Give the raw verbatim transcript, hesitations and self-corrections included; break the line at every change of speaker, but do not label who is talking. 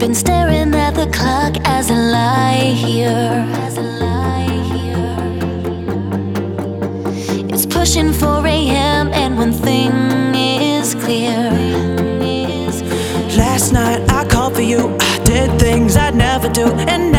Been staring at the clock as I lie here. It's pushing four a m and one thing is clear.
Last night I called for you, I did things I'd never do, and